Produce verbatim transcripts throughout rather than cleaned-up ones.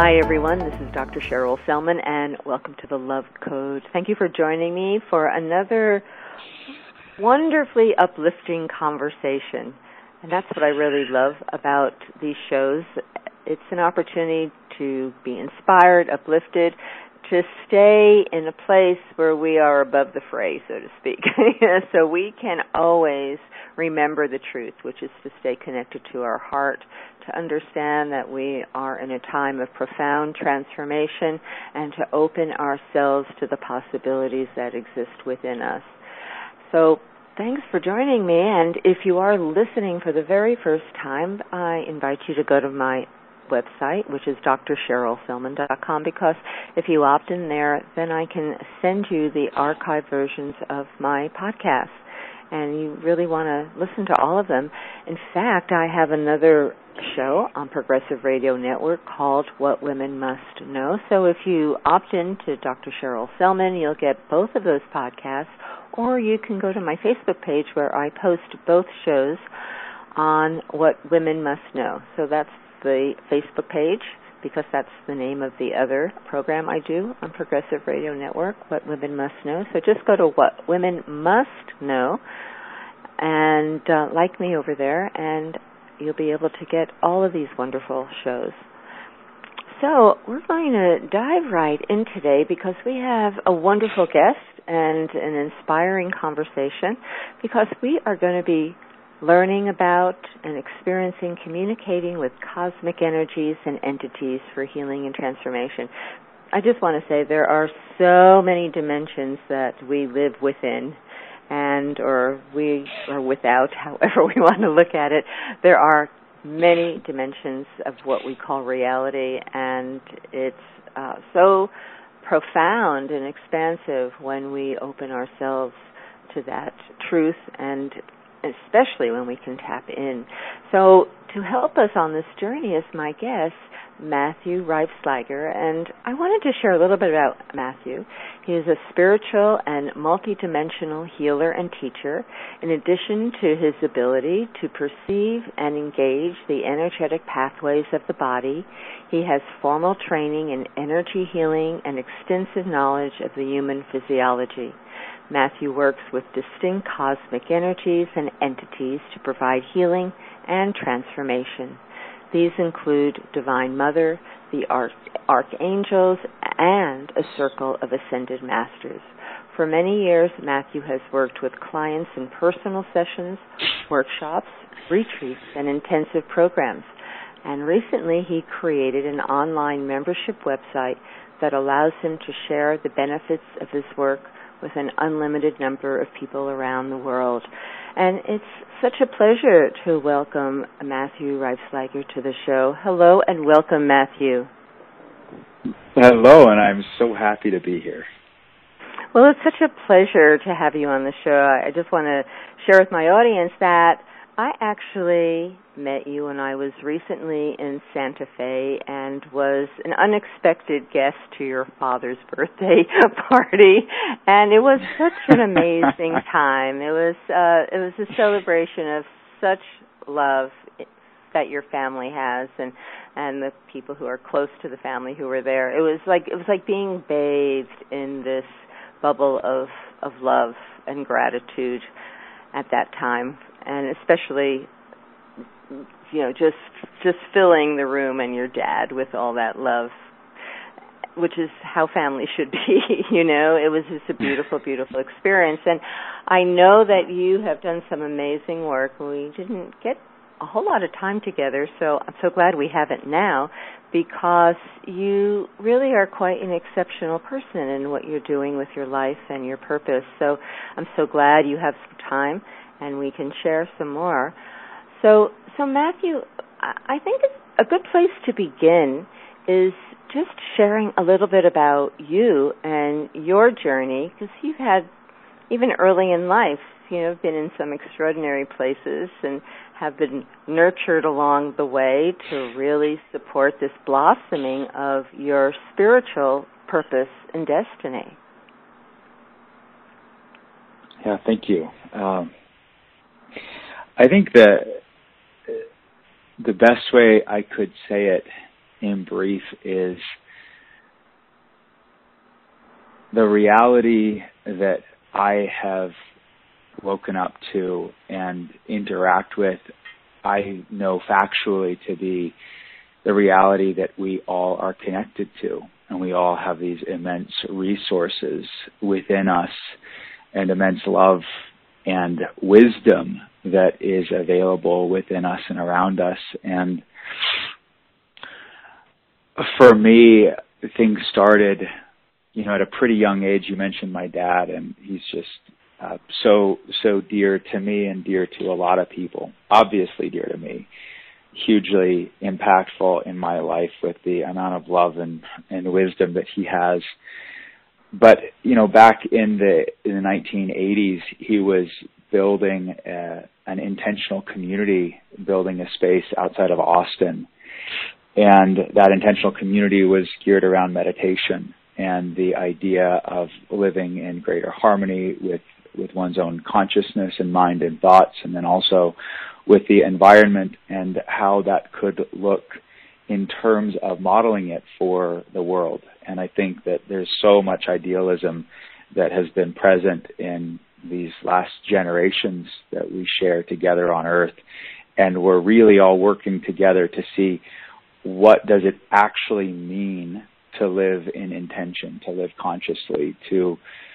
Hi, everyone. This is Doctor Cheryl Selman, and welcome to the Love Code. Thank you for joining me for another wonderfully uplifting conversation. And that's what I really love about these shows. It's an opportunity to be inspired, uplifted, to stay in a place where we are above the fray, so to speak. So we can always remember the truth, which is to stay connected to our heart, to understand that we are in a time of profound transformation, and to open ourselves to the possibilities that exist within us. So thanks for joining me, and if you are listening for the very first time, I invite you to go to my website, which is d r cheryl selman dot com, because if you opt in there, then I can send you the archive versions of my podcasts, and you really want to listen to all of them. In fact, I have another show on Progressive Radio Network called What Women Must Know. So if you opt in to Doctor Cheryl Selman, you'll get both of those podcasts, or you can go to my Facebook page where I post both shows on What Women Must Know. So that's the Facebook page, because that's the name of the other program I do on Progressive Radio Network, What Women Must Know. So just go to What Women Must Know and uh, like me over there, and you'll be able to get all of these wonderful shows. So we're going to dive right in today because we have a wonderful guest and an inspiring conversation, because we are going to be learning about and experiencing, communicating with cosmic energies and entities for healing and transformation. I just want to say there are so many dimensions that we live within, and or we are without, however we want to look at it. There are many dimensions of what we call reality, and it's uh, so profound and expansive when we open ourselves to that truth, and especially when we can tap in. So to help us on this journey is my guest, Matthew Reifsliger, and I wanted to share a little bit about Matthew. He is a spiritual and multidimensional healer and teacher. In addition to his ability to perceive and engage the energetic pathways of the body, he has formal training in energy healing and extensive knowledge of the human physiology. Matthew works with distinct cosmic energies and entities to provide healing and transformation. These include Divine Mother, the Arch- Archangels, and a circle of ascended masters. For many years, Matthew has worked with clients in personal sessions, workshops, retreats, and intensive programs. And recently, he created an online membership website that allows him to share the benefits of his work with an unlimited number of people around the world. And it's such a pleasure to welcome Matthew Reifsliger to the show. Hello and welcome, Matthew. Hello, and I'm so happy to be here. Well, it's such a pleasure to have you on the show. I just want to share with my audience that I actually met you when I was recently in Santa Fe and was an unexpected guest to your father's birthday party, and it was such an amazing time. It was uh, it was a celebration of such love that your family has, and and the people who are close to the family who were there. It was like it was like being bathed in this bubble of of love and gratitude at that time. And especially, you know, just just filling the room and your dad with all that love, which is how family should be, you know. It was just a beautiful, beautiful experience. And I know that you have done some amazing work. We didn't get a whole lot of time together, so I'm so glad we have it now, because you really are quite an exceptional person in what you're doing with your life and your purpose. So I'm so glad you have some time and we can share some more. So, so Matthew, I think a good place to begin is just sharing a little bit about you and your journey, because you've had, even early in life, you know, been in some extraordinary places and have been nurtured along the way to really support this blossoming of your spiritual purpose and destiny. Yeah, thank you. Um, I think that the best way I could say it in brief is the reality that I have woken up to and interact with, I know factually to be the reality that we all are connected to, and we all have these immense resources within us and immense love and wisdom that is available within us and around us. And for me, things started, you know, at a pretty young age. You mentioned my dad, and he's just uh, so, so dear to me and dear to a lot of people, obviously dear to me, hugely impactful in my life with the amount of love and, and wisdom that he has. But, you know, back in the in the nineteen eighties, he was building a, an intentional community, building a space outside of Austin. And that intentional community was geared around meditation and the idea of living in greater harmony with, with one's own consciousness and mind and thoughts, and then also with the environment and how that could look in terms of modeling it for the world. And I think that there's so much idealism that has been present in these last generations that we share together on Earth. And we're really all working together to see what does it actually mean to live in intention, to live consciously, to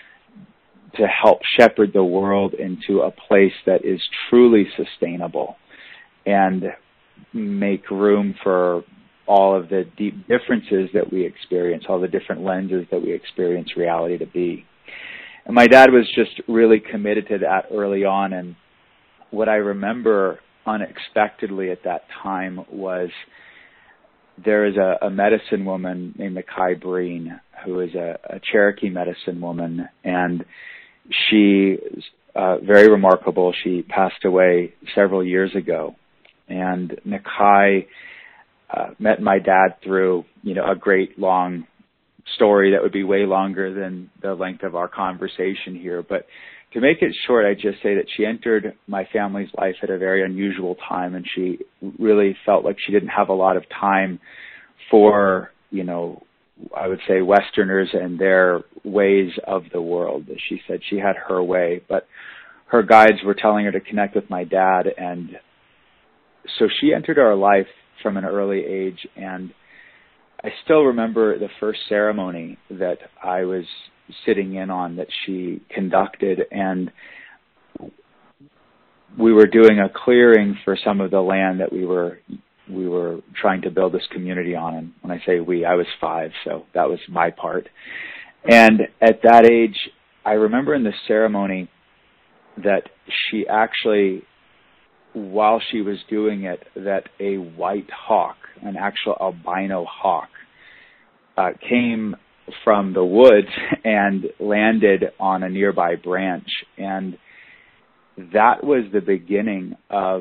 to help shepherd the world into a place that is truly sustainable and make room for all of the deep differences that we experience, all the different lenses that we experience reality to be. And my dad was just really committed to that early on. And what I remember unexpectedly at that time was there is a, a medicine woman named Mackay Breen, who is a, a Cherokee medicine woman, and she is uh, very remarkable. She passed away several years ago. And Mackay uh, met my dad through, you know, a great long story that would be way longer than the length of our conversation here. But to make it short, I'd just say that she entered my family's life at a very unusual time, and she really felt like she didn't have a lot of time for, you know, I would say Westerners and their ways of the world. She said she had her way, but her guides were telling her to connect with my dad. And so she entered our life from an early age. And I still remember the first ceremony that I was sitting in on that she conducted. And we were doing a clearing for some of the land that we were we were trying to build this community on. And when I say we, I was five, so that was my part. And at that age, I remember in the ceremony that she actually, while she was doing it, that a white hawk, an actual albino hawk, uh, came from the woods and landed on a nearby branch. And that was the beginning of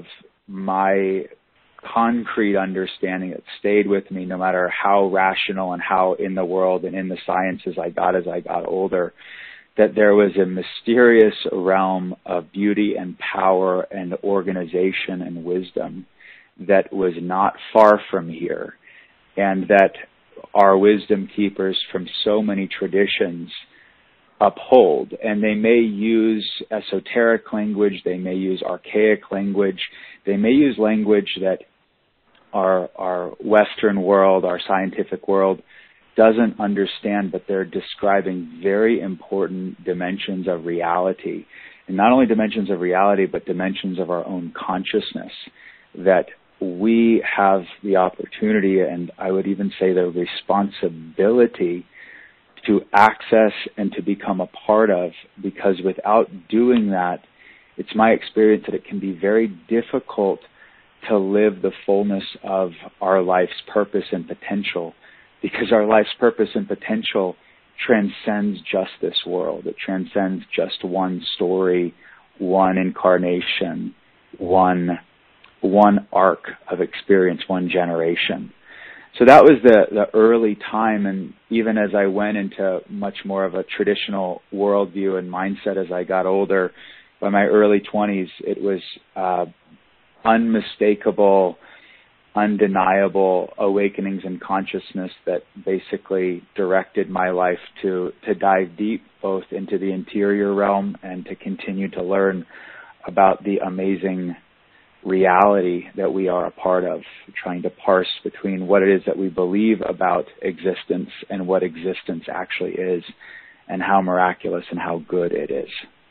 my concrete understanding that stayed with me no matter how rational and how in the world and in the sciences I got as I got older, that there was a mysterious realm of beauty and power and organization and wisdom that was not far from here, and that our wisdom keepers from so many traditions uphold. And they may use esoteric language, they may use archaic language, they may use language that our our Western world, our scientific world, doesn't understand, but they're describing very important dimensions of reality. And not only dimensions of reality, but dimensions of our own consciousness that we have the opportunity, and I would even say the responsibility, to access and to become a part of, because without doing that, it's my experience that it can be very difficult to live the fullness of our life's purpose and potential, because our life's purpose and potential transcends just this world. It transcends just one story, one incarnation, one one arc of experience, one generation. So that was the, the early time, and even as I went into much more of a traditional worldview and mindset as I got older, by my early twenties, it was uh, unmistakable undeniable awakenings in consciousness that basically directed my life to, to dive deep both into the interior realm and to continue to learn about the amazing reality that we are a part of, trying to parse between what it is that we believe about existence and what existence actually is, and how miraculous and how good it is.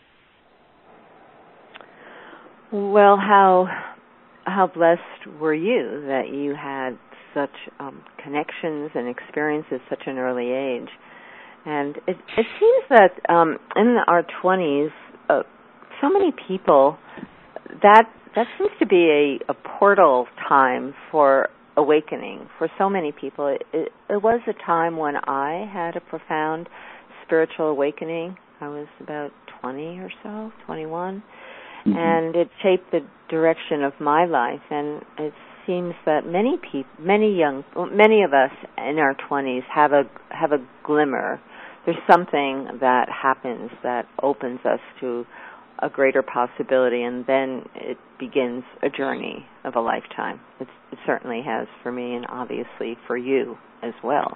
Well, how how blessed were you that you had such um, connections and experiences at such an early age? And it, it seems that um, in our twenties, uh, so many people, that that seems to be a, a portal time for awakening for so many people. It, it, it was a time when I had a profound spiritual awakening. I was about twenty or so, twenty-one. Mm-hmm. And it shaped the direction of my life. And it seems that many people, many young, many of us in our twenties have a have a glimmer. There's something that happens that opens us to a greater possibility, and then it begins a journey of a lifetime. It's, it certainly has for me, and obviously for you as well.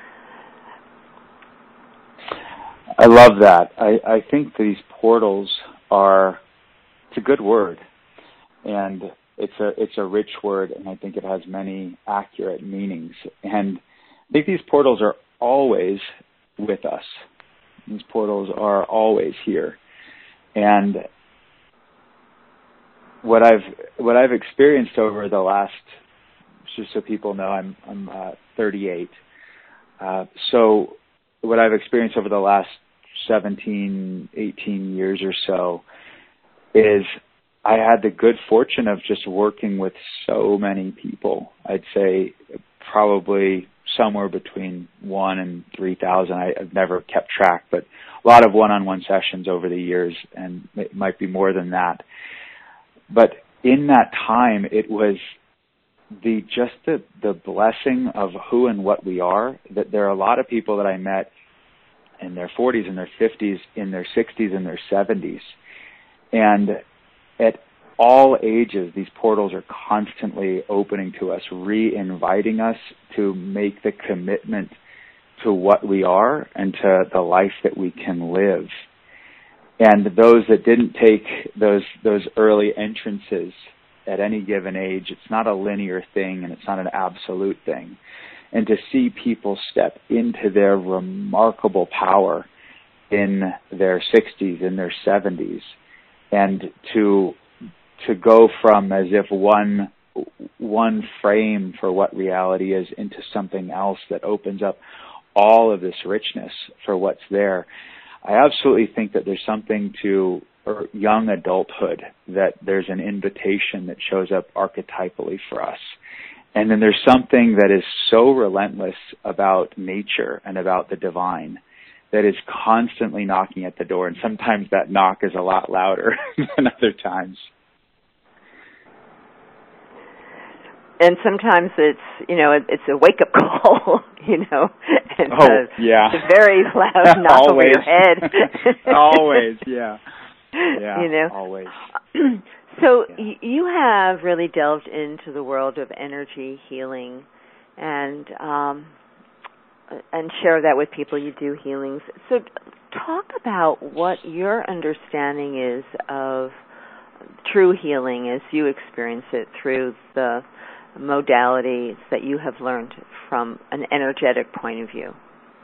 I love that. I, I think these portals are, it's a good word, and it's a it's a rich word, and I think it has many accurate meanings. And I think these portals are always with us. These portals are always here. And what I've what I've experienced over the last, just so people know, I'm I'm uh, thirty-eight. Uh, so what I've experienced over the last seventeen, eighteen years or so is I had the good fortune of just working with so many people. I'd say probably somewhere between one and three thousand. I've never kept track, but a lot of one-on-one sessions over the years, and it might be more than that. But in that time, it was the just the, the blessing of who and what we are, that there are a lot of people that I met in their forties, in their fifties, in their sixties, in their seventies. And at all ages, these portals are constantly opening to us, re-inviting us to make the commitment to what we are and to the life that we can live. And those that didn't take those those early entrances at any given age, it's not a linear thing and it's not an absolute thing. And to see people step into their remarkable power in their sixties, in their seventies, and to to go from as if one one frame for what reality is into something else that opens up all of this richness for what's there. I absolutely think that there's something to or young adulthood, that there's an invitation that shows up archetypally for us. And then there's something that is so relentless about nature and about the divine that is constantly knocking at the door. And sometimes that knock is a lot louder than other times. And sometimes it's, you know, it's a wake-up call, you know. And, oh, uh, yeah. It's a very loud knock over your head. Always, yeah. Yeah, you know? Always. So yeah. y- you have really delved into the world of energy healing and um, and share that with people. You do healings. So talk about what your understanding is of true healing as you experience it through the modalities that you have learned from an energetic point of view.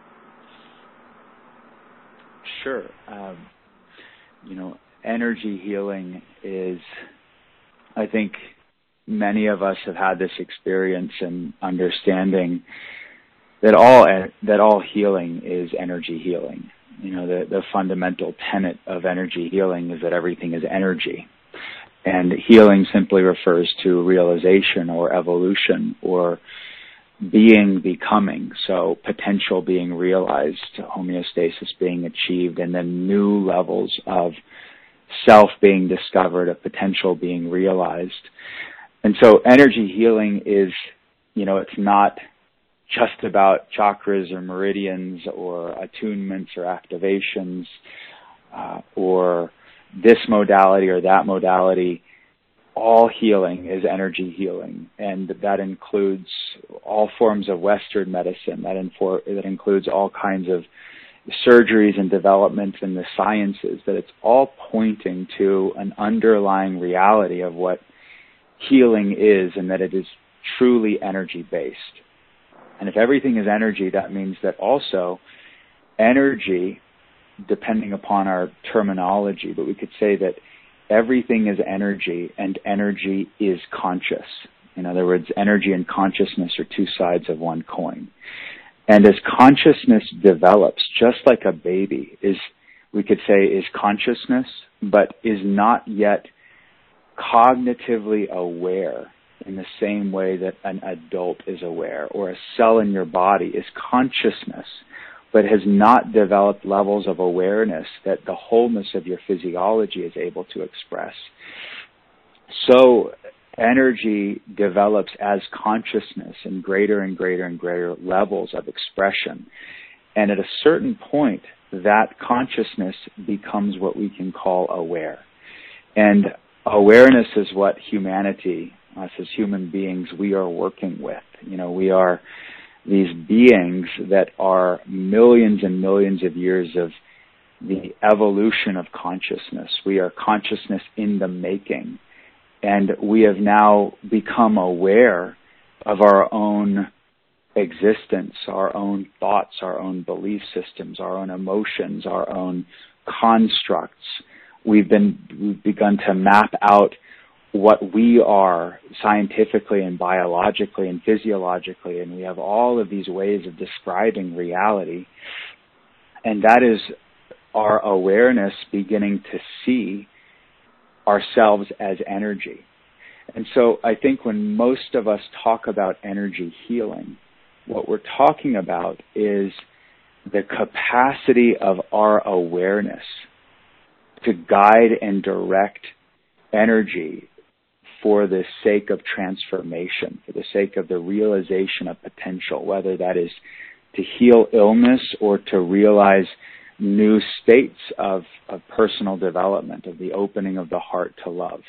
Sure. Um, you know, energy healing is, I think many of us have had this experience and understanding that all that all healing is energy healing. You know, the, the fundamental tenet of energy healing is that everything is energy. And healing simply refers to realization or evolution or being becoming. So potential being realized, homeostasis being achieved, and then new levels of self being discovered, of potential being realized. And so energy healing is, you know, it's not just about chakras or meridians or attunements or activations uh, or this modality or that modality. all healing is energy healing, and that includes all forms of Western medicine. That, infor- that includes all kinds of surgeries and developments in the sciences, that it's all pointing to an underlying reality of what healing is, and that it is truly energy-based. And if everything is energy, that means that also energy, depending upon our terminology, but we could say that everything is energy, and energy is conscious. In other words, energy and consciousness are two sides of one coin. And as consciousness develops, just like a baby is, we could say, is consciousness, but is not yet cognitively aware in the same way that an adult is aware, or a cell in your body is consciousness, but has not developed levels of awareness that the wholeness of your physiology is able to express. So energy develops as consciousness in greater and greater and greater levels of expression. And at a certain point, that consciousness becomes what we can call aware. And awareness is what humanity, us as human beings, we are working with. You know, we are these beings that are millions and millions of years of the evolution of consciousness. We are consciousness in the making. And we have now become aware of our own existence, our own thoughts, our own belief systems, our own emotions, our own constructs. We've been, we've begun to map out what we are scientifically and biologically and physiologically, and we have all of these ways of describing reality, and that is our awareness beginning to see ourselves as energy. And so I think when most of us talk about energy healing, what we're talking about is the capacity of our awareness to guide and direct energy for the sake of transformation, for the sake of the realization of potential, whether that is to heal illness or to realize new states of, of personal development, of the opening of the heart to love.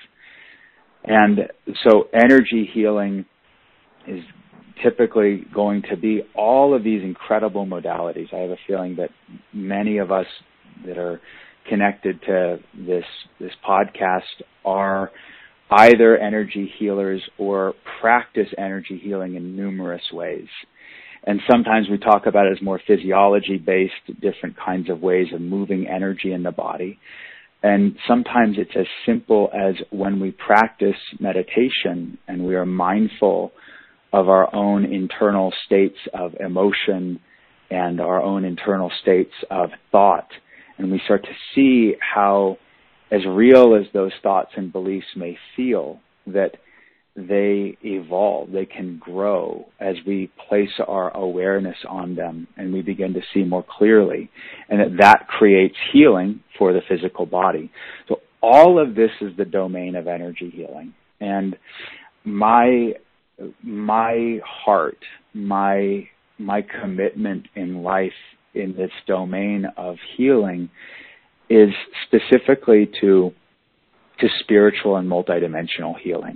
And so energy healing is typically going to be all of these incredible modalities. I have a feeling that many of us that are connected to this this podcast are either energy healers or practice energy healing in numerous ways. And sometimes we talk about it as more physiology-based, different kinds of ways of moving energy in the body. And sometimes it's as simple as when we practice meditation and we are mindful of our own internal states of emotion and our own internal states of thought. And we start to see how, as real as those thoughts and beliefs may feel, that they evolve, they can grow as we place our awareness on them and we begin to see more clearly, and that that creates healing for the physical body. So all of this is the domain of energy healing. And my my heart, my my commitment in life in this domain of healing is specifically to to spiritual and multidimensional healing.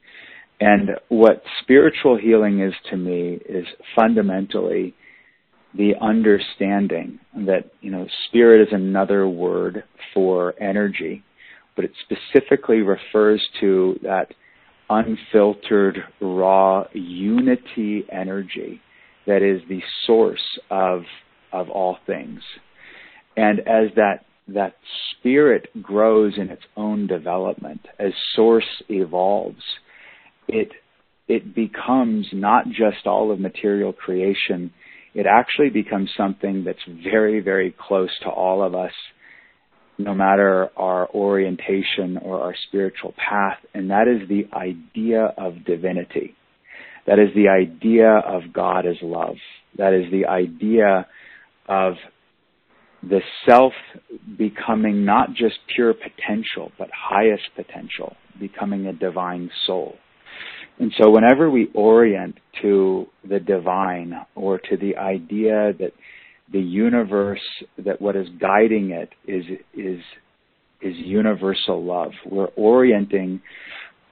And what spiritual healing is to me is fundamentally the understanding that, you know, spirit is another word for energy, but it specifically refers to that unfiltered, raw unity energy that is the source of of all things. And as that that spirit grows in its own development, as source evolves, it it becomes not just all of material creation. It actually becomes something that's very, very close to all of us, no matter our orientation or our spiritual path, and that is the idea of divinity. That is the idea of God as love. That is the idea of the self becoming not just pure potential, but highest potential, becoming a divine soul. And so whenever we orient to the divine or to the idea that the universe, that what is guiding it is is is universal love, we're orienting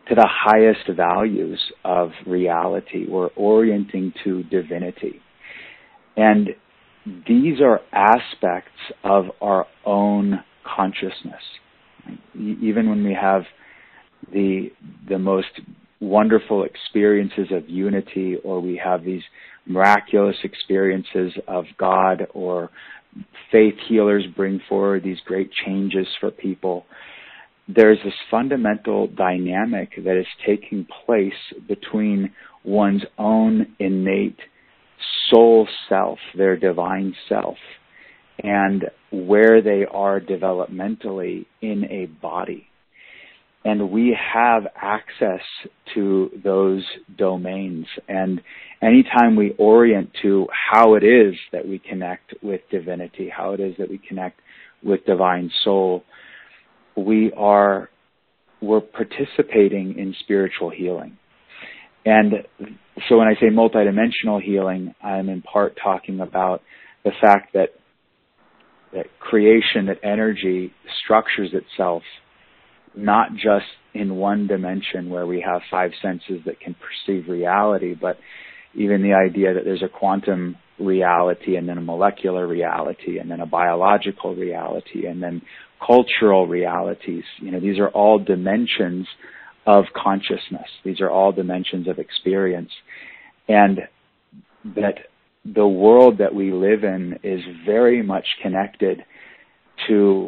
to the highest values of reality. We're orienting to divinity. And these are aspects of our own consciousness. Even when we have the the most wonderful experiences of unity, or we have these miraculous experiences of God, or faith healers bring forward these great changes for people, there's this fundamental dynamic that is taking place between one's own innate soul self, their divine self, and where they are developmentally in a body. And we have access to those domains. And anytime we orient to how it is that we connect with divinity, how it is that we connect with divine soul, we are, we're participating in spiritual healing. And so when I say multidimensional healing, I'm in part talking about the fact that that creation, that energy structures itself not just in one dimension where we have five senses that can perceive reality, but even the idea that there's a quantum reality, and then a molecular reality, and then a biological reality, and then cultural realities. You know, these are all dimensions of consciousness. These are all dimensions of experience. And that the world that we live in is very much connected to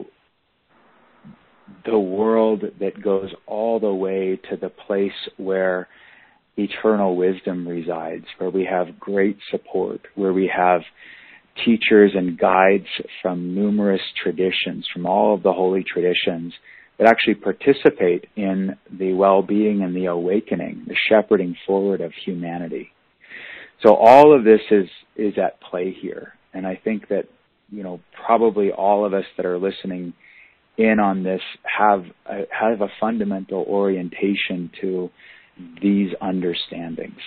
the world that goes all the way to the place where eternal wisdom resides, where we have great support, where we have teachers and guides from numerous traditions, from all of the holy traditions, that actually participate in the well-being and the awakening, the shepherding forward of humanity. So all of this is is at play here. And I think that, you know, probably all of us that are listening in on this have a, have a fundamental orientation to these understandings.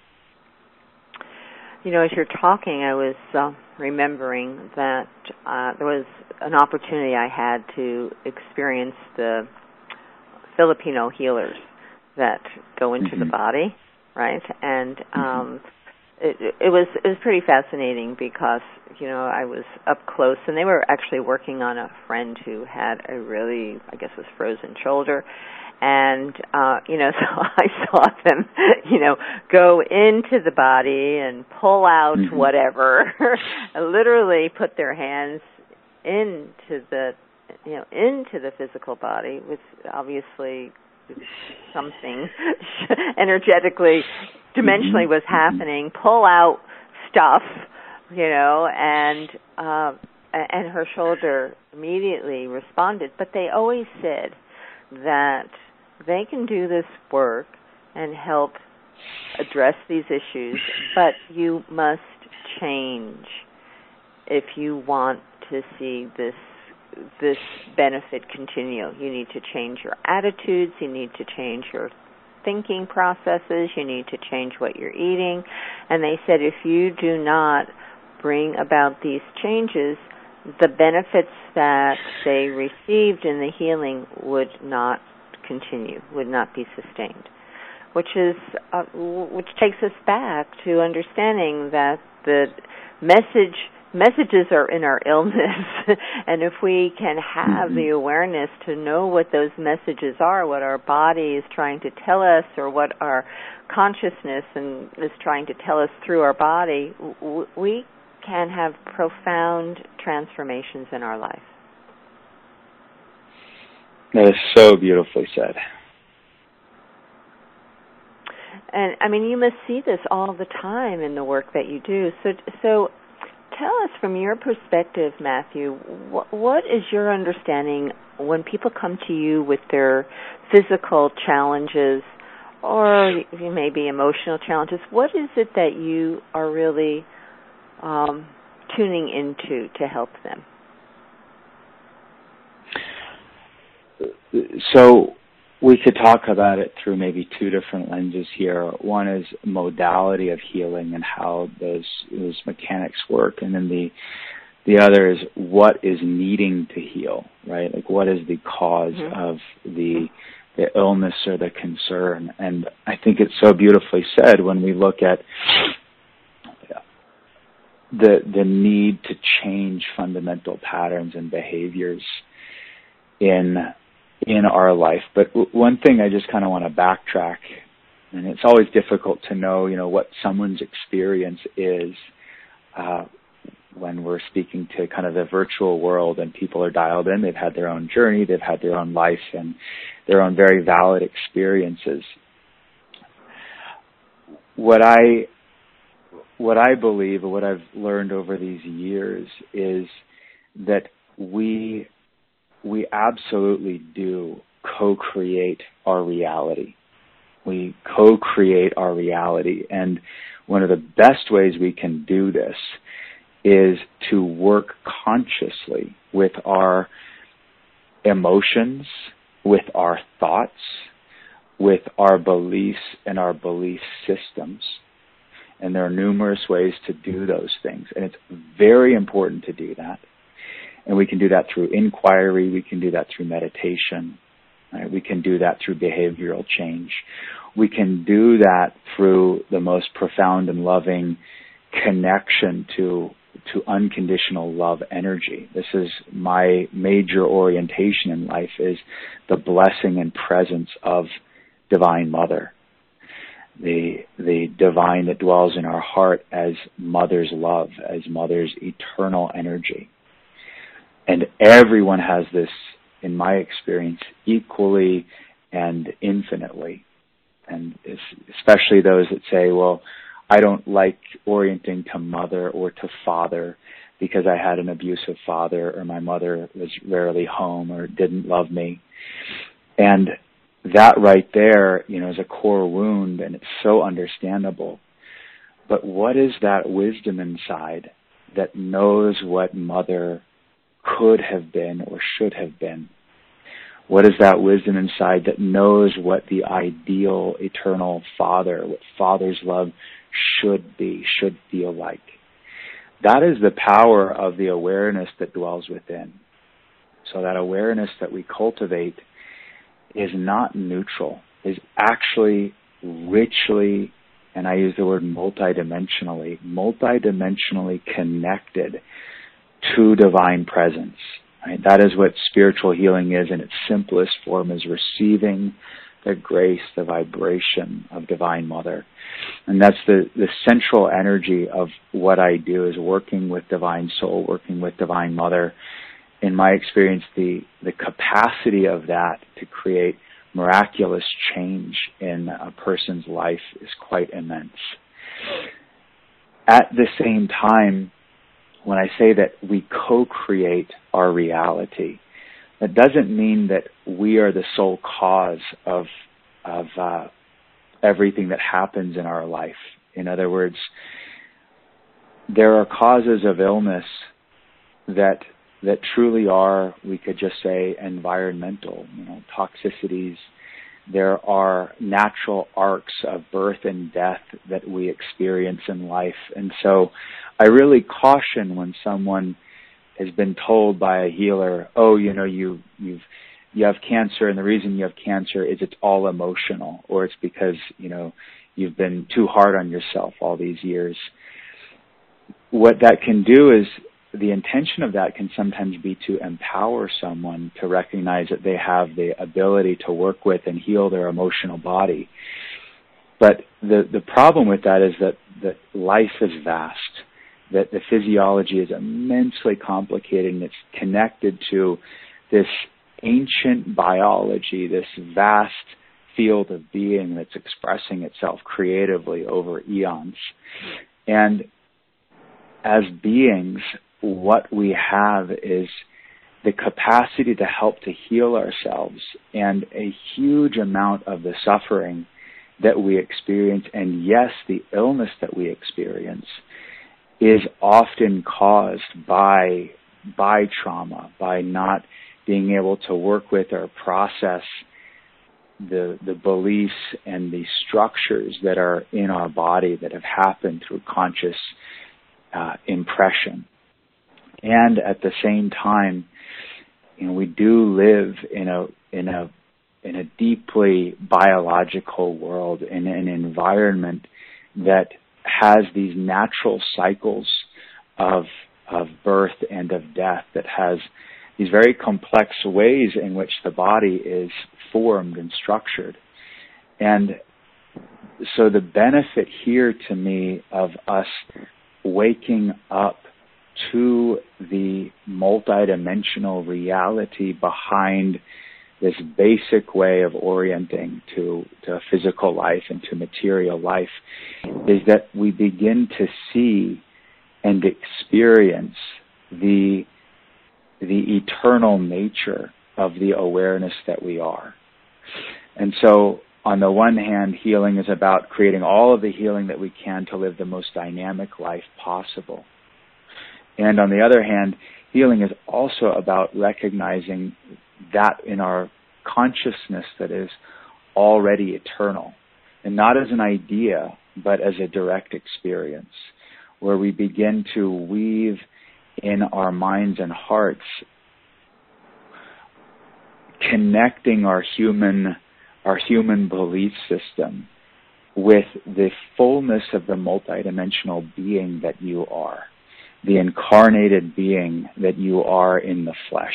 You know, as you're talking, I was uh, remembering that uh, there was an opportunity I had to experience the Filipino healers that go into mm-hmm. the body, right? And um, mm-hmm. it, it was it was pretty fascinating because, you know, I was up close, and they were actually working on a friend who had a really, I guess, was frozen shoulder. And, uh, you know, so I saw them, you know, go into the body and pull out mm-hmm. whatever, literally put their hands into the, you know, into the physical body with obviously something energetically, dimensionally was happening, pull out stuff, you know, and, uh, and her shoulder immediately responded. But they always said that they can do this work and help address these issues, but you must change if you want to see this this benefit continue. You need to change your attitudes, you need to change your thinking processes, you need to change what you're eating. And they said if you do not bring about these changes, the benefits that they received in the healing would not continue, would not be sustained, which is uh, which takes us back to understanding that the message messages are in our illness, and if we can have mm-hmm. the awareness to know what those messages are, what our body is trying to tell us, or what our consciousness and is trying to tell us through our body, w- we can have profound transformations in our life. That is so beautifully said. And, I mean, you must see this all the time in the work that you do. So, so tell us from your perspective, Matthew, what, what is your understanding when people come to you with their physical challenges or maybe emotional challenges? What is it that you are really um, tuning into to help them? So we could talk about it through maybe two different lenses here. One is modality of healing and how those those mechanics work, and then the the other is what is needing to heal, right? Like what is the cause mm-hmm. of the the illness or the concern. And I think it's so beautifully said when we look at the the need to change fundamental patterns and behaviors in in our life. But w- one thing I just kind of want to backtrack, and it's always difficult to know, you know, what someone's experience is uh, when we're speaking to kind of the virtual world and people are dialed in. They've had their own journey, they've had their own life and their own very valid experiences. What I what I believe, or what I've learned over these years, is that we we absolutely do co-create our reality. We co-create our reality, and one of the best ways we can do this is to work consciously with our emotions, with our thoughts, with our beliefs and our belief systems. And there are numerous ways to do those things, and it's very important to do that. And we can do that through inquiry, we can do that through meditation, right? We can do that through behavioral change. We can do that through the most profound and loving connection to to unconditional love energy. This is my major orientation in life, is the blessing and presence of Divine Mother. The the divine that dwells in our heart as Mother's love, as Mother's eternal energy. And everyone has this, in my experience, equally and infinitely. And especially those that say, well, I don't like orienting to mother or to father because I had an abusive father, or my mother was rarely home or didn't love me. And that right there, you know, is a core wound, and it's so understandable. But what is that wisdom inside that knows what mother could have been or should have been? What is that wisdom inside that knows what the ideal eternal father, what father's love should be, should feel like? That is the power of the awareness that dwells within. So that awareness that we cultivate is not neutral, is actually richly, and I use the word multidimensionally, multidimensionally connected to divine presence. Right? That is what spiritual healing is in its simplest form, is receiving the grace, the vibration of Divine Mother. And that's the, the central energy of what I do, is working with Divine Soul, working with Divine Mother. In my experience, the, the capacity of that to create miraculous change in a person's life is quite immense. At the same time, when I say that we co-create our reality, that doesn't mean that we are the sole cause of of uh, everything that happens in our life. In other words, there are causes of illness that that truly are, we could just say, environmental, you know, toxicities. There are natural arcs of birth and death that we experience in life. And so I really caution when someone has been told by a healer, oh, you know, you, you've, you have cancer, and the reason you have cancer is it's all emotional, or it's because, you know, you've been too hard on yourself all these years. What that can do is, the intention of that can sometimes be to empower someone to recognize that they have the ability to work with and heal their emotional body. But the, the problem with that is that, that life is vast, that the physiology is immensely complicated, and it's connected to this ancient biology, this vast field of being that's expressing itself creatively over eons. And as beings, what we have is the capacity to help to heal ourselves, and a huge amount of the suffering that we experience, and yes, the illness that we experience, is often caused by by trauma, by not being able to work with or process the the beliefs and the structures that are in our body that have happened through conscious uh, impression. And at the same time, you know, we do live in a in a in a deeply biological world, in an environment that has these natural cycles of of birth and of death, that has these very complex ways in which the body is formed and structured. And so the benefit here to me of us waking up to the multidimensional reality behind this basic way of orienting to, to physical life and to material life is that we begin to see and experience the the eternal nature of the awareness that we are. And so, on the one hand, healing is about creating all of the healing that we can to live the most dynamic life possible. And on the other hand, healing is also about recognizing that in our consciousness that is already eternal, and not as an idea, but as a direct experience, where we begin to weave in our minds and hearts, connecting our human our human belief system with the fullness of the multidimensional being that you are, the incarnated being that you are in the flesh.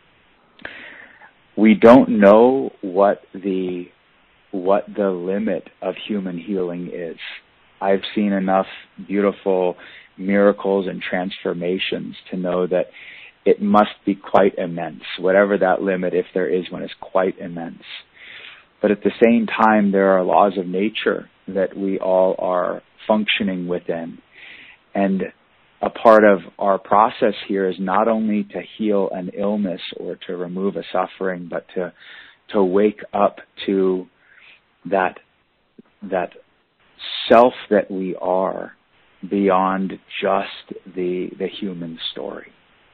We don't know what the what the limit of human healing is. I've seen enough beautiful miracles and transformations to know that it must be quite immense, whatever that limit, if there is one, is quite immense. But at the same time, there are laws of nature that we all are functioning within. And a part of our process here is not only to heal an illness or to remove a suffering, but to to wake up to that that self that we are beyond just the the human story.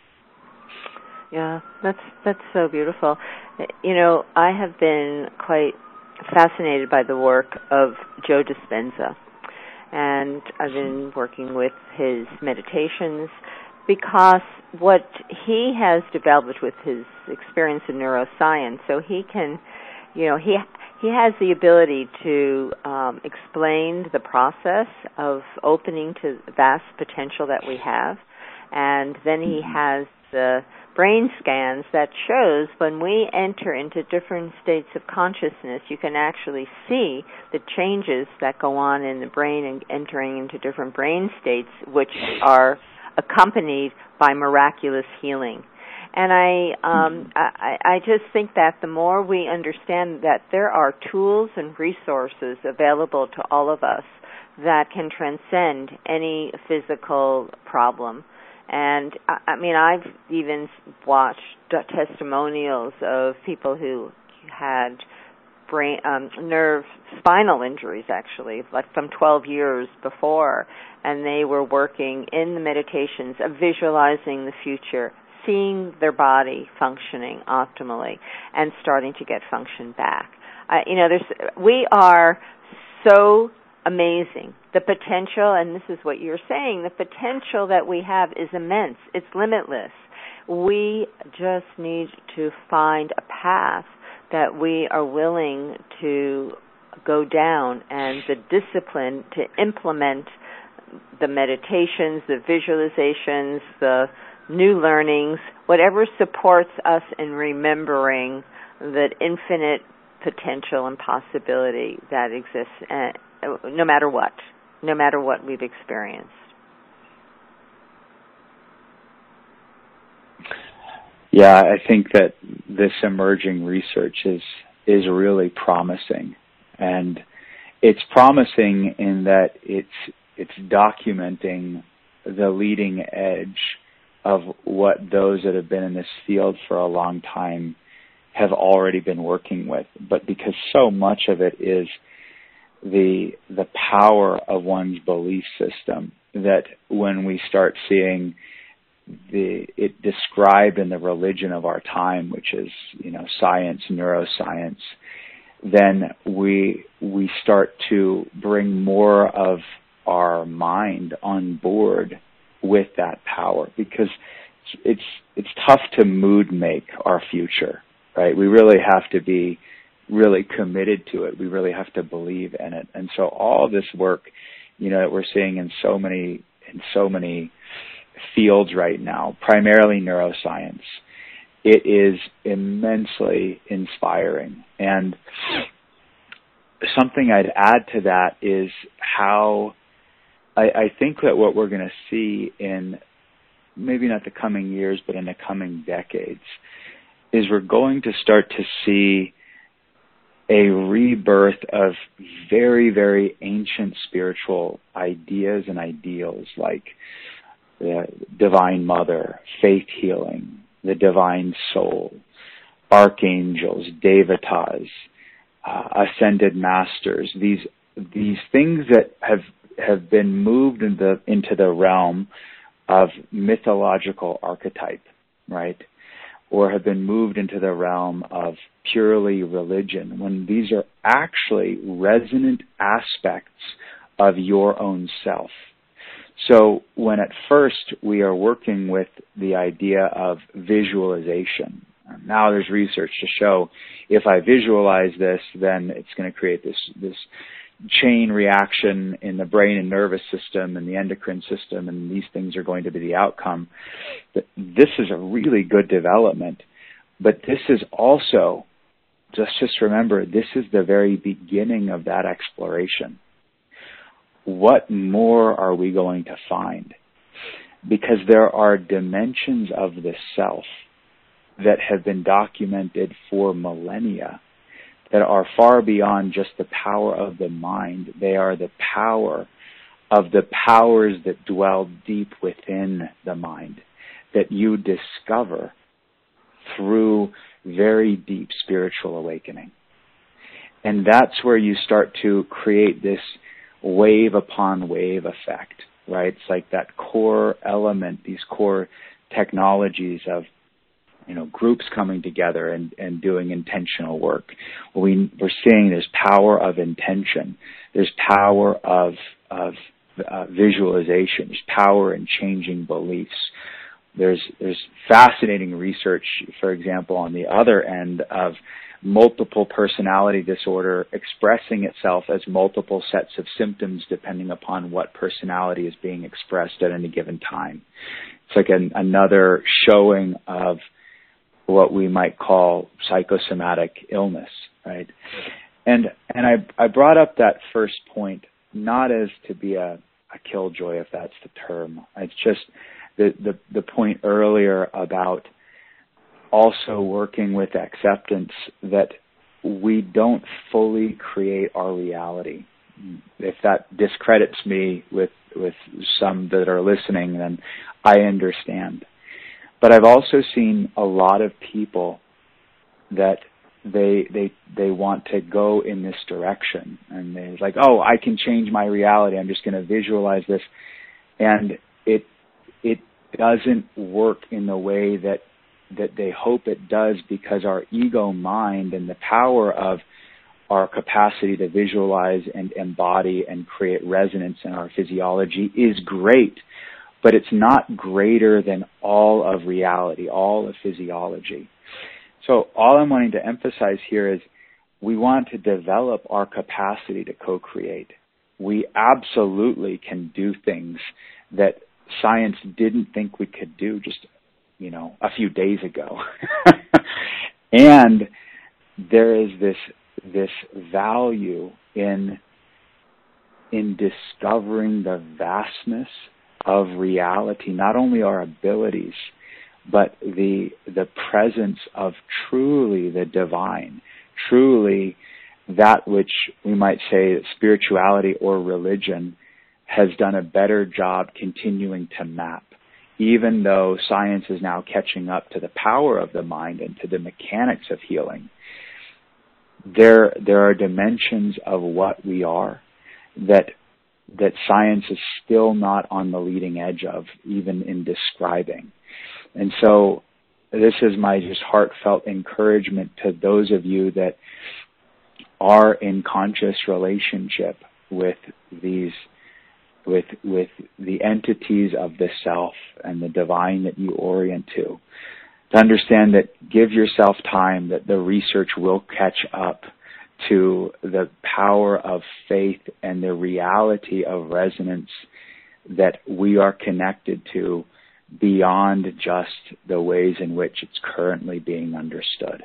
Yeah, that's that's so beautiful. You know, I have been quite fascinated by the work of Joe Dispenza, and I've been working with his meditations because what he has developed with his experience in neuroscience, so he can, you know, he he has the ability to um, explain the process of opening to vast potential that we have, and then he has the brain scans that shows when we enter into different states of consciousness, you can actually see the changes that go on in the brain and entering into different brain states, which are accompanied by miraculous healing. And I, um, I, I just think that the more we understand that there are tools and resources available to all of us that can transcend any physical problem. And, I mean, I've even watched testimonials of people who had brain, um, nerve, spinal injuries, actually, like from twelve years before, and they were working in the meditations of visualizing the future, seeing their body functioning optimally, and starting to get function back. Uh, you know, there's we are so amazing. The potential, and this is what you're saying, the potential that we have is immense. It's limitless. We just need to find a path that we are willing to go down, and the discipline to implement the meditations, the visualizations, the new learnings, whatever supports us in remembering that infinite potential and possibility that exists, uh, no matter what, no matter what we've experienced. Yeah, I think that this emerging research is is really promising, and it's promising in that it's it's documenting the leading edge of what those that have been in this field for a long time have already been working with. But because so much of it is the the power of one's belief system, that when we start seeing the it described in the religion of our time, which is, you know, science, neuroscience, then we we start to bring more of our mind on board with that power, because it's it's tough to mood make our future, right? We really have to be really committed to it. We really have to believe in it. And so all this work, you know, that we're seeing in so many in so many fields right now, primarily neuroscience, it is immensely inspiring. And something I'd add to that is how I, I think that what we're going to see in maybe not the coming years, but in the coming decades, is we're going to start to see a rebirth of very, very ancient spiritual ideas and ideals like the Divine Mother, faith healing, the divine soul, archangels, devatas, uh, ascended masters, these these things that have have been moved into the, into the realm of mythological archetype, right? Or have been moved into the realm of purely religion, when these are actually resonant aspects of your own self. So when at first we are working with the idea of visualization, now there's research to show if I visualize this, then it's going to create this this chain reaction in the brain and nervous system and the endocrine system, and these things are going to be the outcome. But this is a really good development. But this is also, just, just remember, this is the very beginning of that exploration. What more are we going to find? Because there are dimensions of the self that have been documented for millennia that are far beyond just the power of the mind. They are the power of the powers that dwell deep within the mind, that you discover through very deep spiritual awakening. And that's where you start to create this wave upon wave effect, right? It's like that core element, these core technologies of, you know, groups coming together and, and doing intentional work. We, we're seeing there's power of intention. There's power of, of uh, visualization. There's power in changing beliefs. There's, there's fascinating research, for example, on the other end of multiple personality disorder expressing itself as multiple sets of symptoms depending upon what personality is being expressed at any given time. It's like an, another showing of what we might call psychosomatic illness, right? And and I I brought up that first point not as to be a, a killjoy, if that's the term. It's just the, the the point earlier about also working with acceptance that we don't fully create our reality. If that discredits me with with some that are listening, then I understand. But I've also seen a lot of people that they they they want to go in this direction, and they're like, oh, I can change my reality. I'm just going to visualize this, and it it doesn't work in the way that that they hope it does, because our ego mind and the power of our capacity to visualize and embody and create resonance in our physiology is great. But it's not greater than all of reality, all of physiology. So all I'm wanting to emphasize here is we want to develop our capacity to co-create. We absolutely can do things that science didn't think we could do just, you know, a few days ago. And there is this this value in in discovering the vastness of reality, not only our abilities, but the the presence of truly the divine, truly that which we might say that spirituality or religion has done a better job continuing to map. Even though science is now catching up to the power of the mind and to the mechanics of healing, there there are dimensions of what we are that that science is still not on the leading edge of, even in describing. And so this is my just heartfelt encouragement to those of you that are in conscious relationship with these, with with the entities of the self and the divine that you orient to, to understand that give yourself time, that the research will catch up, to the power of faith and the reality of resonance that we are connected to beyond just the ways in which it's currently being understood.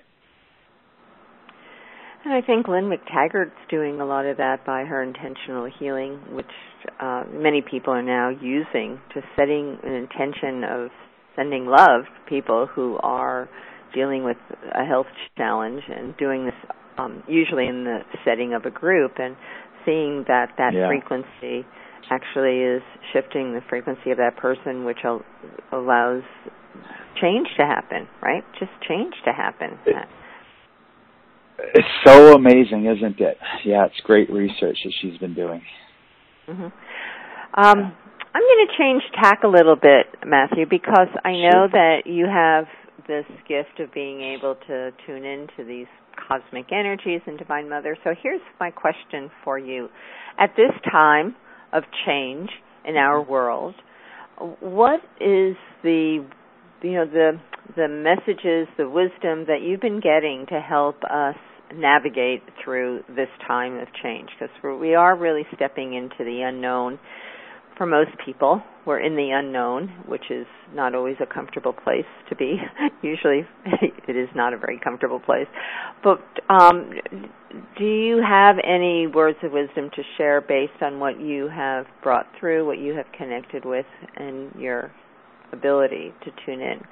And I think Lynn McTaggart's doing a lot of that by her intentional healing, which uh, many people are now using, to setting an intention of sending love to people who are dealing with a health challenge, and doing this um, usually in the setting of a group, and seeing that that yeah. frequency actually is shifting the frequency of that person, which al- allows change to happen, right? Just change to happen. It, it's so amazing, isn't it? Yeah, it's great research that she's been doing. Mm-hmm. Um, I'm going to change tack a little bit, Matthew, because I know sure. that you have this gift of being able to tune into these cosmic energies and Divine Mother. So here's my question for you. At this time of change in our world, what is the, you know, the the messages, the wisdom that you've been getting to help us navigate through this time of change? Because we are really stepping into the unknown. For most people, we're in the unknown, which is not always a comfortable place to be. Usually it is not a very comfortable place. But um, do you have any words of wisdom to share based on what you have brought through, what you have connected with, and your ability to tune in?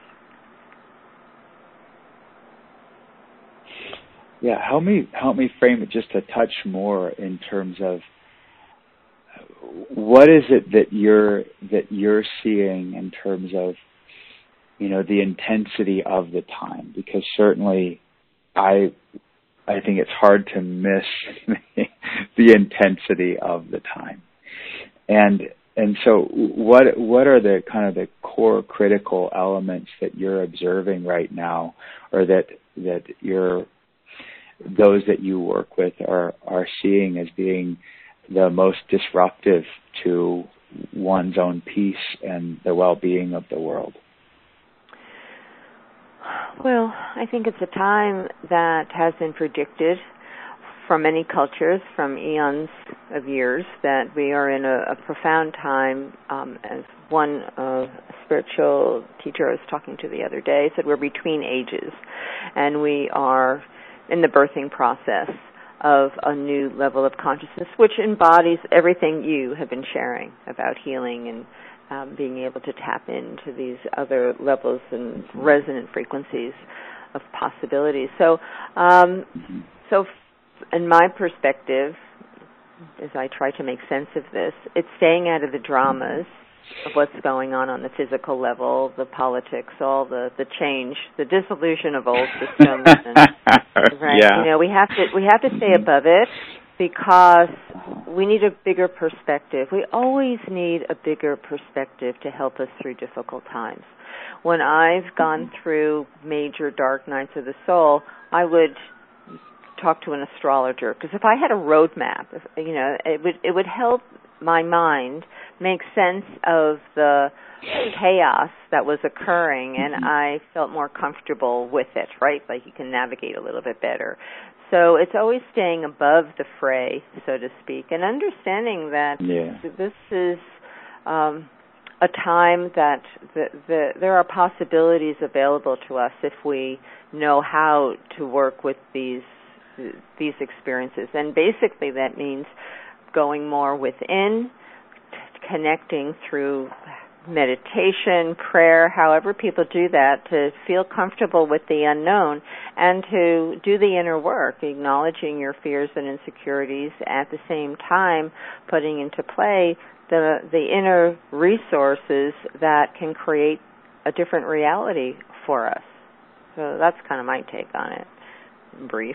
Yeah, help me help me frame it just a touch more in terms of what is it that you're that you're seeing in terms of, you know, the intensity of the time? Because certainly, I I think it's hard to miss the intensity of the time, and and so what what are the kind of the core critical elements that you're observing right now, or that that you're those that you work with are are seeing as being the most disruptive to one's own peace and the well-being of the world? Well, I think it's a time that has been predicted from many cultures, from eons of years, that we are in a, a profound time. Um, as one uh, spiritual teacher I was talking to the other day said, we're between ages, and we are in the birthing process of a new level of consciousness, which embodies everything you have been sharing about healing and um, being able to tap into these other levels and resonant frequencies of possibilities. So, um, so in my perspective, as I try to make sense of this, it's staying out of the dramas of what's going on on the physical level, the politics, all the, the change, the dissolution of old systems. And, right? Yeah. You know, we have to we have to stay above it, because we need a bigger perspective. We always need a bigger perspective to help us through difficult times. When I've gone through major dark nights of the soul, I would talk to an astrologer, because if I had a roadmap, if, you know, it would it would help my mind make sense of the chaos that was occurring, and I felt more comfortable with it, right? Like you can navigate a little bit better. So it's always staying above the fray, so to speak, and understanding that yeah. this is um, a time that the, the, there are possibilities available to us if we know how to work with these these experiences. And basically that means going more within, connecting through meditation, prayer, however people do that, to feel comfortable with the unknown and to do the inner work, acknowledging your fears and insecurities, at the same time putting into play the the inner resources that can create a different reality for us. So that's kind of my take on it, in brief.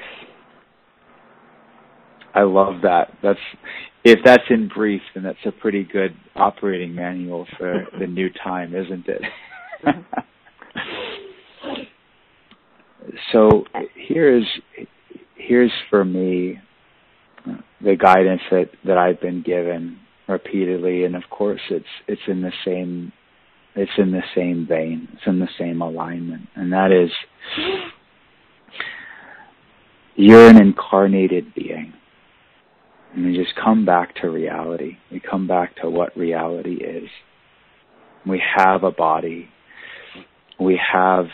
I love that. That's if that's in brief, then that's a pretty good operating manual for the new time, isn't it? So here's here's for me the guidance that, that I've been given repeatedly, and of course it's it's in the same it's in the same vein, it's in the same alignment, and that is you're an incarnated being. And we just come back to reality. We come back to what reality is. We have a body. We have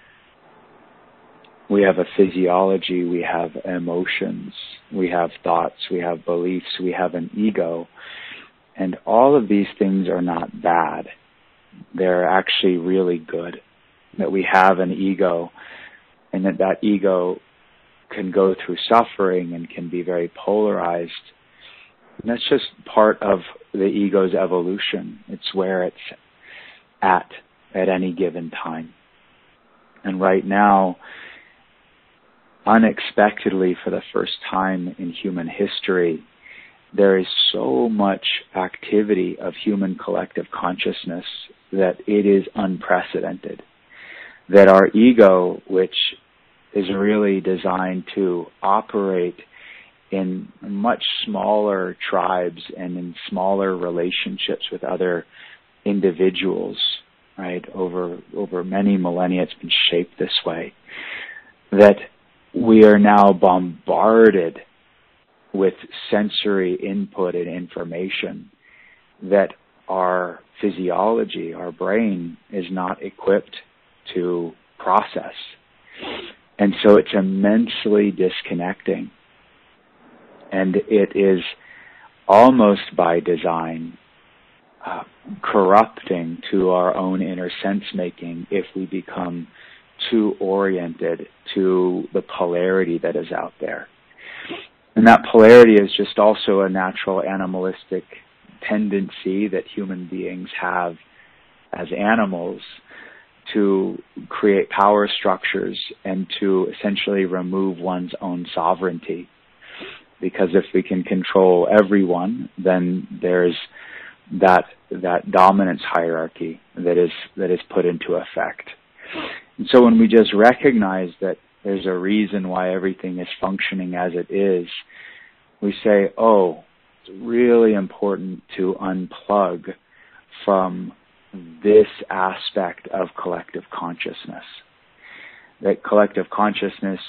we have a physiology. We have emotions. We have thoughts. We have beliefs. We have an ego. And all of these things are not bad. They're actually really good. That we have an ego, and that that ego can go through suffering and can be very polarized. And that's just part of the ego's evolution. It's where it's at at any given time. And right now, unexpectedly for the first time in human history, there is so much activity of human collective consciousness that it is unprecedented. That our ego, which is really designed to operate in much smaller tribes and in smaller relationships with other individuals, right? Over over many millennia, it's been shaped this way. That we are now bombarded with sensory input and information that our physiology, our brain, is not equipped to process. And so it's immensely disconnecting. And it is almost by design uh, corrupting to our own inner sense-making if we become too oriented to the polarity that is out there. And that polarity is just also a natural animalistic tendency that human beings have as animals to create power structures and to essentially remove one's own sovereignty. Because if we can control everyone, then there's that that dominance hierarchy that is that is put into effect. And so when we just recognize that there's a reason why everything is functioning as it is, we say, oh, it's really important to unplug from this aspect of collective consciousness. That collective consciousness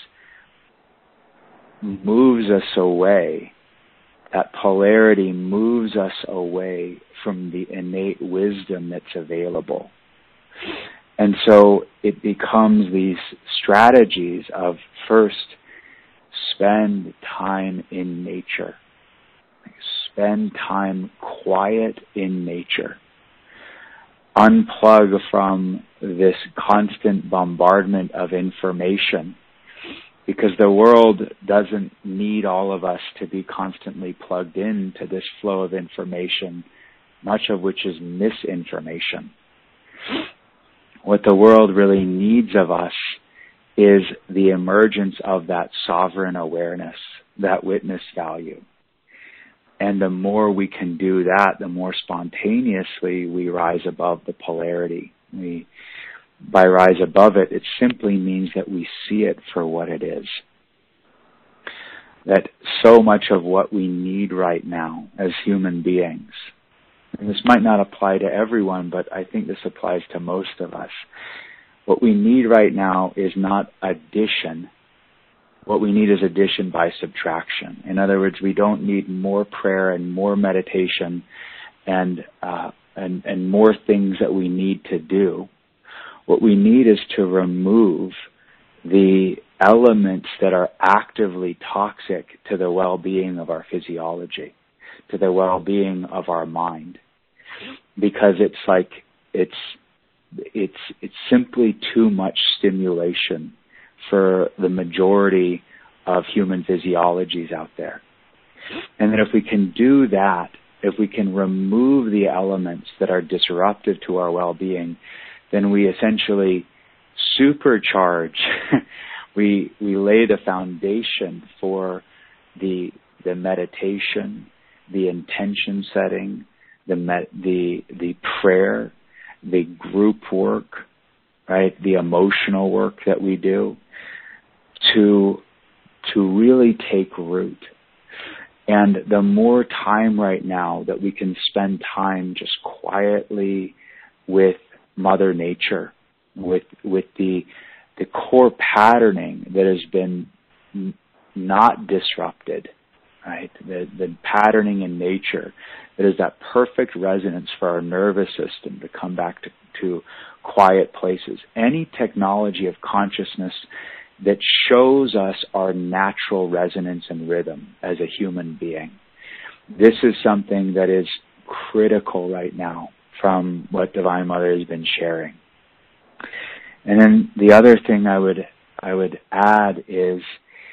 moves us away, that polarity moves us away from the innate wisdom that's available. And so it becomes these strategies of first, spend time in nature. Spend time quiet in nature. Unplug from this constant bombardment of information, because the world doesn't need all of us to be constantly plugged in to this flow of information, much of which is misinformation. What the world really needs of us is the emergence of that sovereign awareness, that witness value. And the more we can do that, the more spontaneously we rise above the polarity. We, by rise above it, it simply means that we see it for what it is. That so much of what we need right now as human beings, and this might not apply to everyone, but I think this applies to most of us. What we need right now is not addition. What we need is addition by subtraction. In other words, we don't need more prayer and more meditation and uh, and, and more things that we need to do. What we need is to remove the elements that are actively toxic to the well-being of our physiology, to the well-being of our mind, because it's like it's it's it's simply too much stimulation for the majority of human physiologies out there. And that if we can do that, if we can remove the elements that are disruptive to our well-being, then we essentially supercharge, we we lay the foundation for the the meditation, the intention setting, the med, the the prayer, the group work, right, the emotional work that we do, to to really take root. And the more time right now that we can spend time just quietly with Mother Nature, with with the the core patterning that has been not disrupted, right? The, the patterning in nature that is that perfect resonance for our nervous system to come back to, to quiet places. Any technology of consciousness that shows us our natural resonance and rhythm as a human being. This is something that is critical right now from what Divine Mother has been sharing. And then the other thing I would I would add is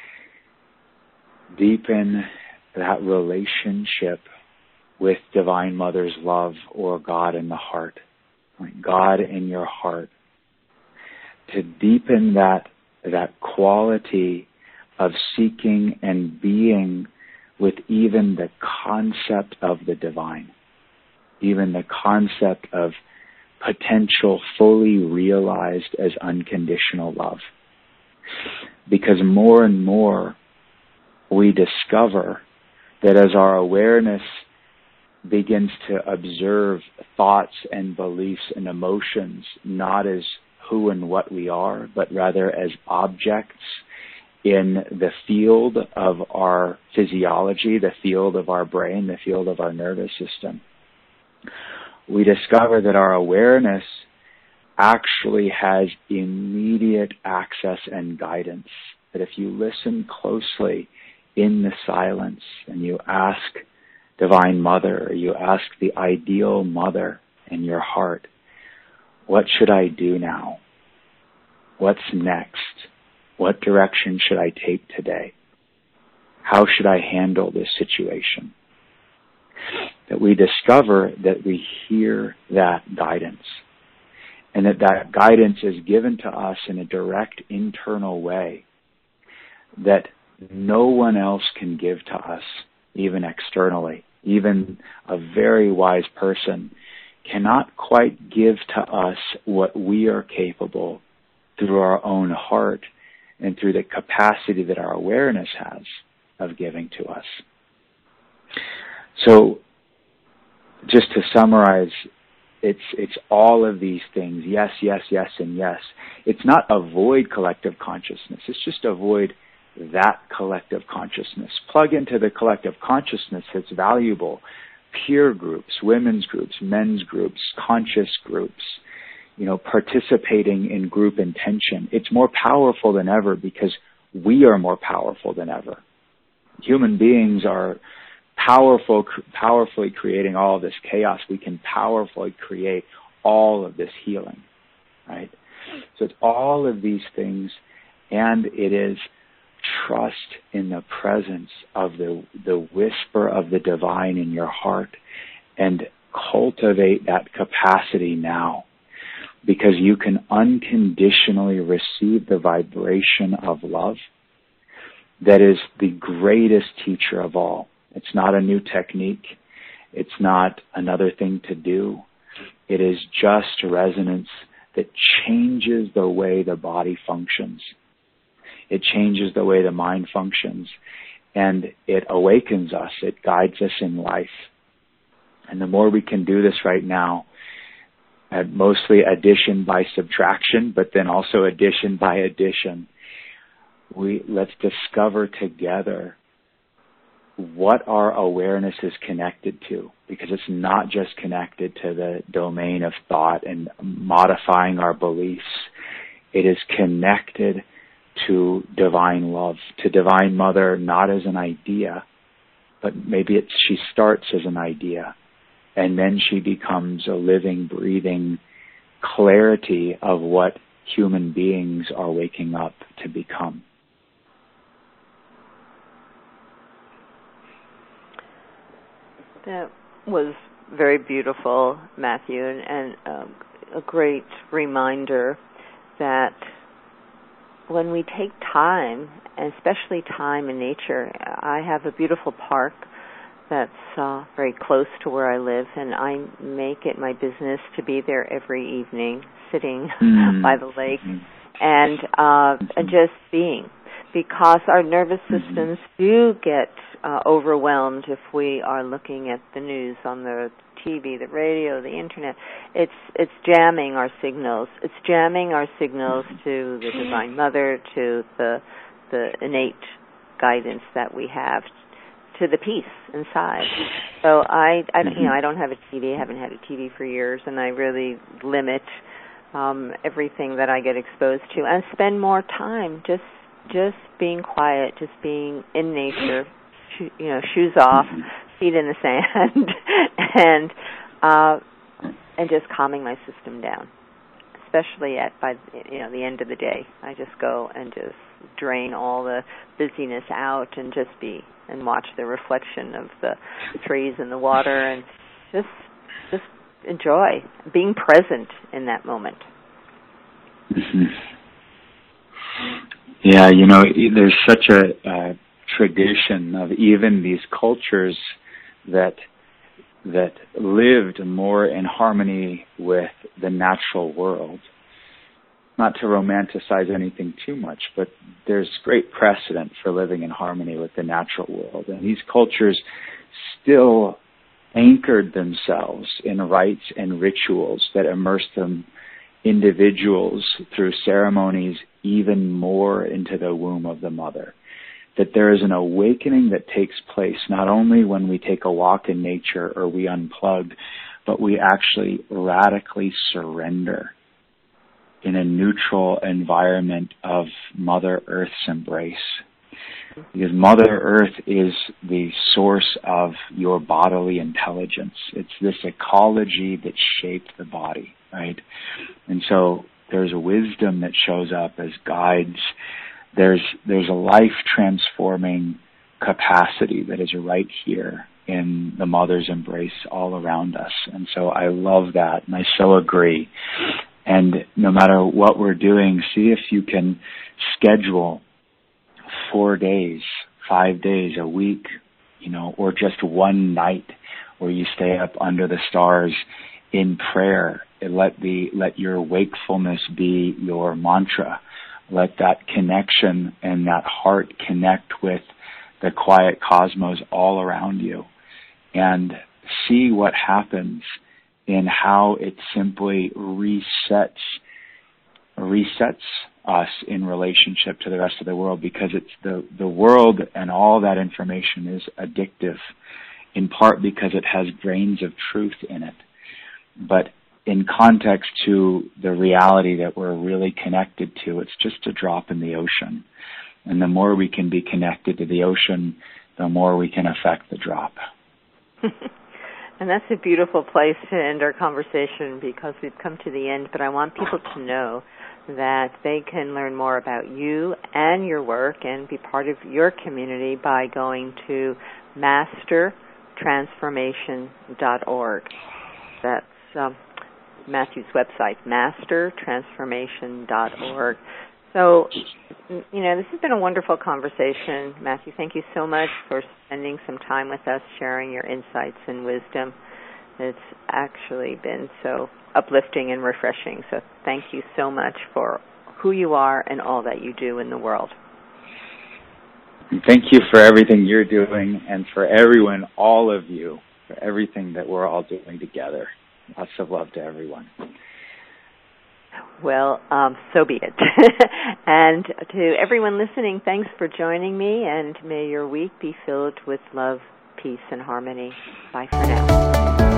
deepen that relationship with Divine Mother's love or God in the heart. God in your heart. To deepen that that quality of seeking and being with even the concept of the divine, even the concept of potential fully realized as unconditional love. Because more and more we discover that as our awareness begins to observe thoughts and beliefs and emotions not as who and what we are, but rather as objects in the field of our physiology, the field of our brain, the field of our nervous system, we discover that our awareness actually has immediate access and guidance. That if you listen closely in the silence and you ask Divine Mother, or you ask the ideal mother in your heart, what should I do now? What's next? What direction should I take today? How should I handle this situation? That we discover that we hear that guidance, and that that guidance is given to us in a direct internal way that no one else can give to us, even externally. Even a very wise person cannot quite give to us what we are capable through our own heart and through the capacity that our awareness has of giving to us. So, just to summarize, it's it's all of these things. Yes, yes, yes, and yes. It's not avoid collective consciousness. It's just avoid that collective consciousness. Plug into the collective consciousness that's valuable. Peer groups, women's groups, men's groups, conscious groups, you know, participating in group intention. It's more powerful than ever because we are more powerful than ever. Human beings are powerful, powerfully creating all of this chaos. We can powerfully create all of this healing, right? So it's all of these things, and it is trust in the presence of the, the whisper of the divine in your heart, and cultivate that capacity now, because you can unconditionally receive the vibration of love that is the greatest teacher of all. It's not a new technique. It's not another thing to do. It is just resonance that changes the way the body functions. It changes the way the mind functions, and it awakens us. It guides us in life. And the more we can do this right now, at mostly addition by subtraction, but then also addition by addition, we let's discover together what our awareness is connected to, because it's not just connected to the domain of thought and modifying our beliefs. It is connected to divine love, to Divine Mother, not as an idea, but maybe it's, she starts as an idea, and then she becomes a living, breathing clarity of what human beings are waking up to become. That was very beautiful, Matthew, and, and um, a great reminder that when we take time, and especially time in nature, I have a beautiful park that's uh, very close to where I live, and I make it my business to be there every evening, sitting mm-hmm. by the lake, and uh, and just being, because our nervous systems do get uh, overwhelmed if we are looking at the news on the T V, the radio, the internet. It's it's jamming our signals. It's jamming our signals to the Divine Mother, to the the innate guidance that we have to the peace inside. So I, I you know, I don't have a T V. I haven't had a T V for years, and I really limit um, everything that I get exposed to, and spend more time just just being quiet, just being in nature, sho- you know, shoes off, feet in the sand, and uh, and just calming my system down. Especially at by you know the end of the day, I just go and just drain all the busyness out and just be and watch the reflection of the trees and the water and just just enjoy being present in that moment. Mm-hmm. Yeah, you know, there's such a, a tradition of even these cultures that that lived more in harmony with the natural world. Not to romanticize anything too much, but there's great precedent for living in harmony with the natural world. And these cultures still anchored themselves in rites and rituals that immersed them, individuals, through ceremonies even more into the womb of the mother. That there is an awakening that takes place not only when we take a walk in nature or we unplug, but we actually radically surrender in a neutral environment of Mother Earth's embrace. Because Mother Earth is the source of your bodily intelligence. It's this ecology that shaped the body, right? And so there's a wisdom that shows up as guides. There's there's a life-transforming capacity that is right here in the mother's embrace all around us. And so I love that, and I so agree. And no matter what we're doing, see if you can schedule four days, five days, a week, you know, or just one night where you stay up under the stars in prayer. And let the let your wakefulness be your mantra. Let that connection and that heart connect with the quiet cosmos all around you, and see what happens in how it simply resets resets us in relationship to the rest of the world, because it's the, the world and all that information is addictive, in part because it has grains of truth in it. But in context to the reality that we're really connected to, it's just a drop in the ocean. And the more we can be connected to the ocean, the more we can affect the drop. And that's a beautiful place to end our conversation, because we've come to the end. But I want people to know that they can learn more about you and your work and be part of your community by going to master transformation dot org. That's um, Matthew's website, master transformation dot org. So, you know, this has been a wonderful conversation. Matthew, thank you so much for spending some time with us, sharing your insights and wisdom. It's actually been so uplifting and refreshing. So thank you so much for who you are and all that you do in the world. And thank you for everything you're doing, and for everyone, all of you, for everything that we're all doing together. Lots of love to everyone. Well, um, so be it. And to everyone listening, thanks for joining me, and may your week be filled with love, peace, and harmony. Bye for now.